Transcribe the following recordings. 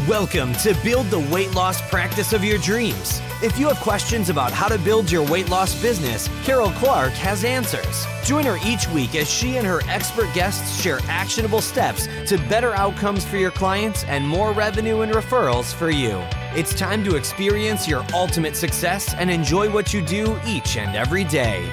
Welcome to Build the Weight Loss Practice of Your Dreams. If you have questions about how to build your weight loss business, Carol Clark has answers. Join her each week as she and her expert guests share actionable steps to better outcomes for your clients and more revenue and referrals for you. It's time to experience your ultimate success and enjoy what you do each and every day.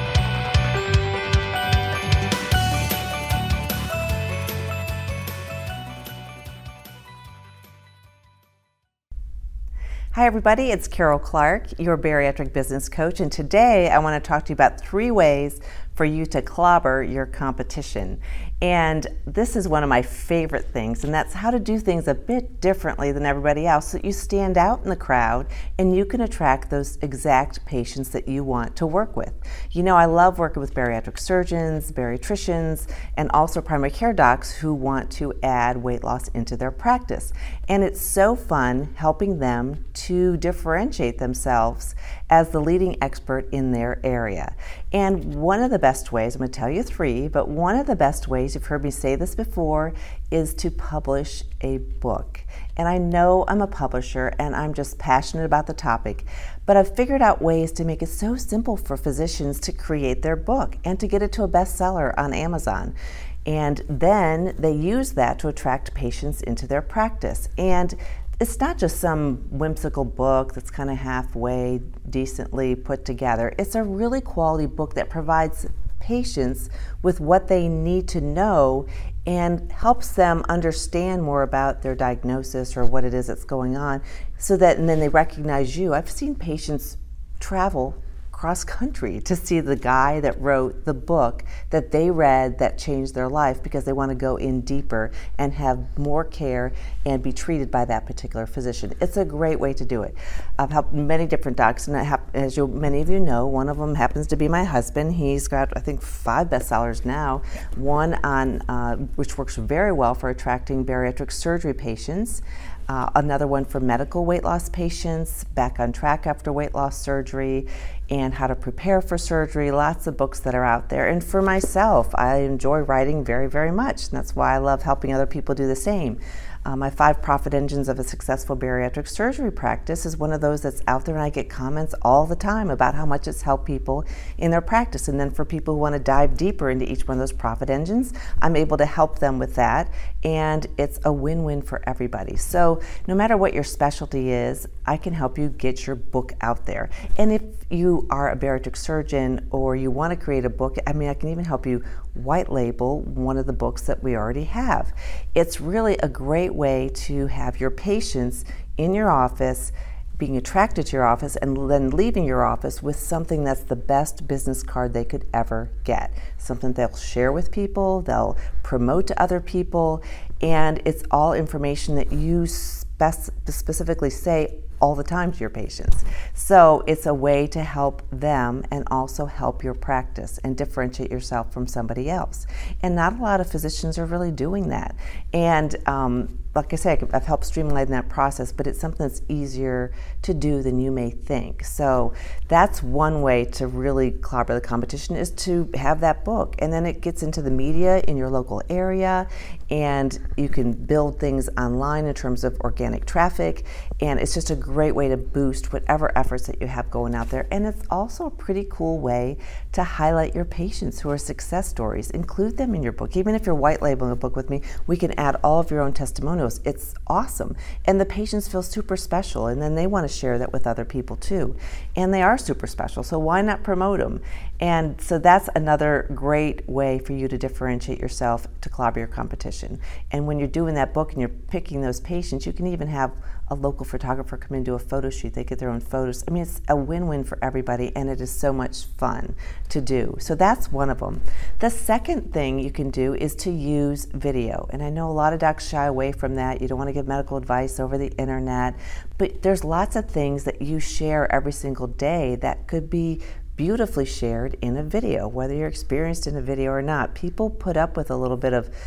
Hi everybody, it's Carol Clark, your bariatric business coach, and today I want to talk to you about 3 ways for you to clobber your competition. And this is one of my favorite things, and that's how to do things a bit differently than everybody else so that you stand out in the crowd and you can attract those exact patients that you want to work with. You know, I love working with bariatric surgeons, bariatricians, and also primary care docs who want to add weight loss into their practice. And it's so fun helping them to differentiate themselves as the leading expert in their area. And one of the best ways, I'm going to tell you 3, but one of the best ways, you've heard me say this before, is to publish a book. And I know I'm a publisher and I'm just passionate about the topic, but I've figured out ways to make it so simple for physicians to create their book and to get it to a bestseller on Amazon. And then they use that to attract patients into their practice. And it's not just some whimsical book that's kind of halfway decently put together. It's a really quality book that provides patients with what they need to know and helps them understand more about their diagnosis or what it is that's going on, so that, and then they recognize you. I've seen patients travel cross country to see the guy that wrote the book that they read that changed their life because they want to go in deeper and have more care and be treated by that particular physician. It's a great way to do it. I've helped many different docs, and as many of you know, one of them happens to be my husband. He's got, I think, 5 bestsellers now. One on which works very well for attracting bariatric surgery patients. Another one for medical weight loss patients, back on track after weight loss surgery, and how to prepare for surgery. Lots of books that are out there. And for myself, I enjoy writing very, very much. And that's why I love helping other people do the same. My 5 profit engines of a successful bariatric surgery practice is one of those that's out there, and I get comments all the time about how much it's helped people in their practice. And then for people who want to dive deeper into each one of those profit engines, I'm able to help them with that, and it's a win-win for everybody. So no matter what your specialty is, I can help you get your book out there. And if you are a bariatric surgeon or you want to create a book, I can even help you white label one of the books that we already have. It's really a great way to have your patients in your office being attracted to your office and then leaving your office with something that's the best business card they could ever get. Something they'll share with people, they'll promote to other people, and it's all information that you specifically say all the time to your patients. So it's a way to help them and also help your practice and differentiate yourself from somebody else. And not a lot of physicians are really doing that. And like I say, I've helped streamline that process, but it's something that's easier to do than you may think. So that's one way to really clobber the competition, is to have that book. And then it gets into the media in your local area, and you can build things online in terms of organic traffic. And it's just a great way to boost whatever efforts that you have going out there. And it's also a pretty cool way to highlight your patients who are success stories. Include them in your book. Even if you're white labeling a book with me, we can add all of your own testimonials. It's awesome. And the patients feel super special, and then they want to share that with other people too. And they are super special, so why not promote them? And so that's another great way for you to differentiate yourself, to clobber your competition. And when you're doing that book and you're picking those patients, you can even have a local photographer come in and do a photo shoot. They get their own photos. It's a win-win for everybody, and it is so much fun to do. So that's one of them. The second thing you can do is to use video. And I know a lot of docs shy away from that. You don't want to give medical advice over the internet, but there's lots of things that you share every single day that could be beautifully shared in a video, whether you're experienced in a video or not. People put up with a little bit of,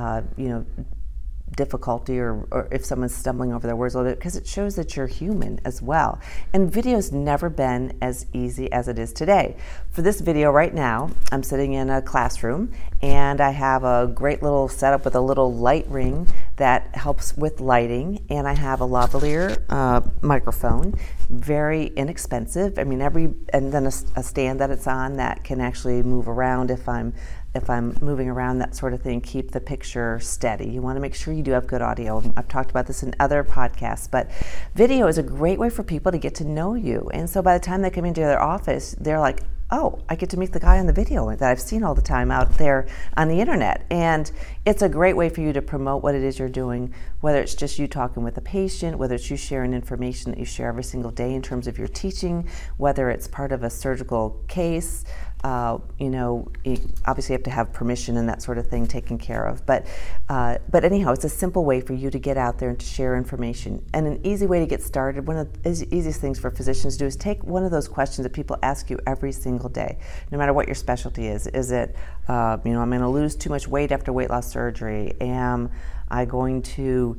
difficulty or if someone's stumbling over their words a little bit, because it shows that you're human as well. And video's never been as easy as it is today. For this video right now, I'm sitting in a classroom and I have a great little setup with a little light ring that helps with lighting, and I have a lavalier microphone, very inexpensive. I mean, and then a stand that it's on that can actually move around if I'm moving around, that sort of thing. Keep the picture steady. You want to make sure you do have good audio. I've talked about this in other podcasts, but video is a great way for people to get to know you. And so by the time they come into their office, they're like, oh, I get to meet the guy on the video that I've seen all the time out there on the internet. And it's a great way for you to promote what it is you're doing, whether it's just you talking with a patient, whether it's you sharing information that you share every single day in terms of your teaching, whether it's part of a surgical case. You obviously have to have permission and that sort of thing taken care of. But anyhow, it's a simple way for you to get out there and to share information. And an easy way to get started, one of the easiest things for physicians to do is take one of those questions that people ask you every single day, no matter what your specialty is. Is it, I'm going to lose too much weight after weight loss surgery? Am I going to...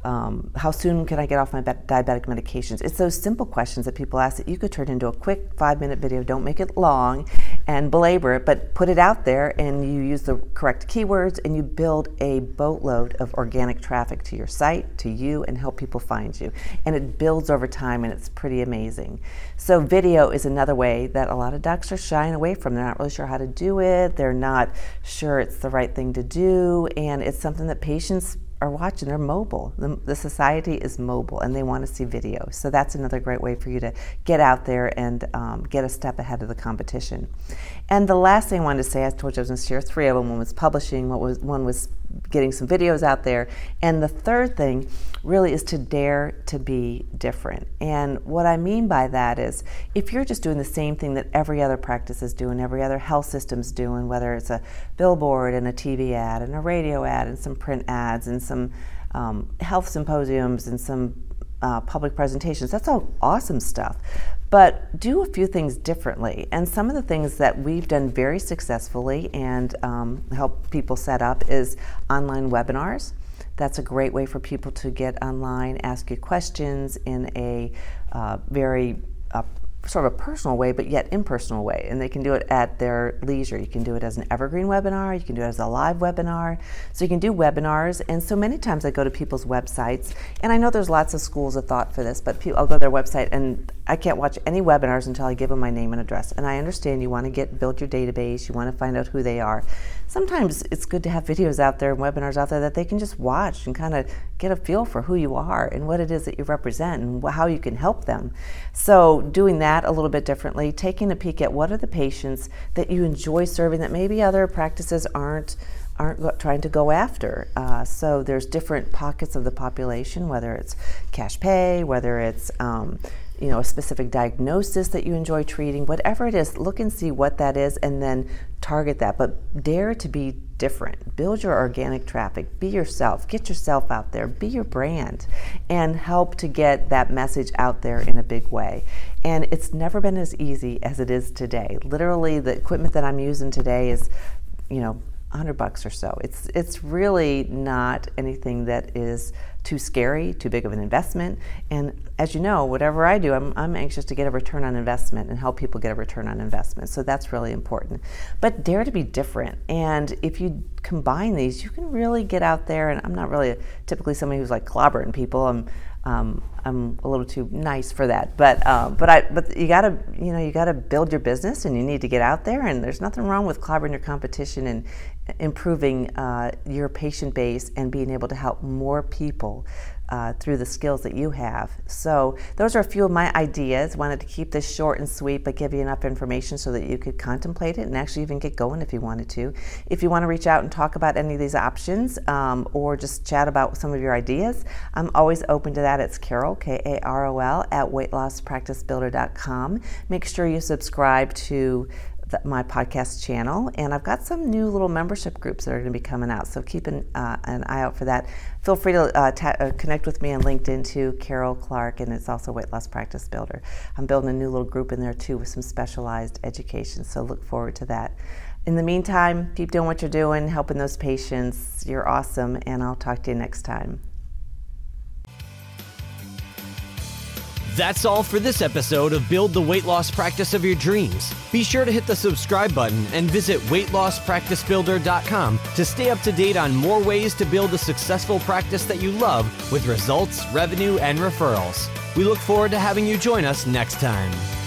how soon can I get off my diabetic medications? It's those simple questions that people ask that you could turn into a quick 5-minute video. Don't make it long and belabor it, but put it out there and you use the correct keywords and you build a boatload of organic traffic to your site, to you, and help people find you. And it builds over time and it's pretty amazing. So video is another way that a lot of docs are shying away from. They're not really sure how to do it. They're not sure it's the right thing to do. And it's something that patients are watching. They're mobile. The society is mobile and they want to see video. So that's another great way for you to get out there and get a step ahead of the competition. And the last thing I wanted to say, I told you I was going to share 3 of them. One was publishing, one was getting some videos out there. And the third thing really is to dare to be different. And what I mean by that is if you're just doing the same thing that every other practice is doing, every other health system's doing, whether it's a billboard and a TV ad and a radio ad and some print ads and some health symposiums and some public presentations, that's all awesome stuff. But do a few things differently. And some of the things that we've done very successfully and help people set up is online webinars. That's a great way for people to get online, ask you questions in a very sort of a personal way, but yet impersonal way. And they can do it at their leisure. You can do it as an evergreen webinar. You can do it as a live webinar. So you can do webinars. And so many times I go to people's websites, and I know there's lots of schools of thought for this, but I'll go to their website and I can't watch any webinars until I give them my name and address. And I understand you want to build your database. You want to find out who they are. Sometimes it's good to have videos out there and webinars out there that they can just watch and kind of get a feel for who you are and what it is that you represent and how you can help them. So doing that a little bit differently, taking a peek at what are the patients that you enjoy serving that maybe other practices aren't trying to go after. So there's different pockets of the population, whether it's cash pay, whether it's a specific diagnosis that you enjoy treating, whatever it is, look and see what that is and then target that. But dare to be different. Build your organic traffic. Be yourself. Get yourself out there. Be your brand and help to get that message out there in a big way. And it's never been as easy as it is today. Literally, the equipment that I'm using today is, $100 or so. It's really not anything that is too scary, too big of an investment. And as you know, whatever I do, I'm anxious to get a return on investment and help people get a return on investment. So that's really important. But dare to be different. And if you combine these, you can really get out there. And I'm not really typically somebody who's like clobbering people. I'm a little too nice for that, but you gotta build your business, and you need to get out there. And there's nothing wrong with clobbering your competition and improving your patient base and being able to help more people through the skills that you have. So those are a few of my ideas. Wanted to keep this short and sweet, but give you enough information so that you could contemplate it and actually even get going if you wanted to. If you want to reach out and talk about any of these options or just chat about some of your ideas, I'm always open to that. It's Carol, Karol, at weightlosspracticebuilder.com. Make sure you subscribe to my podcast channel, and I've got some new little membership groups that are going to be coming out, so keep an eye out for that. Feel free to connect with me on LinkedIn too, Carol Clark, and it's also Weight Loss Practice Builder. I'm building a new little group in there too with some specialized education, so look forward to that. In the meantime, keep doing what you're doing, helping those patients. You're awesome, and I'll talk to you next time. That's all for this episode of Build the Weight Loss Practice of Your Dreams. Be sure to hit the subscribe button and visit weightlosspracticebuilder.com to stay up to date on more ways to build a successful practice that you love with results, revenue, and referrals. We look forward to having you join us next time.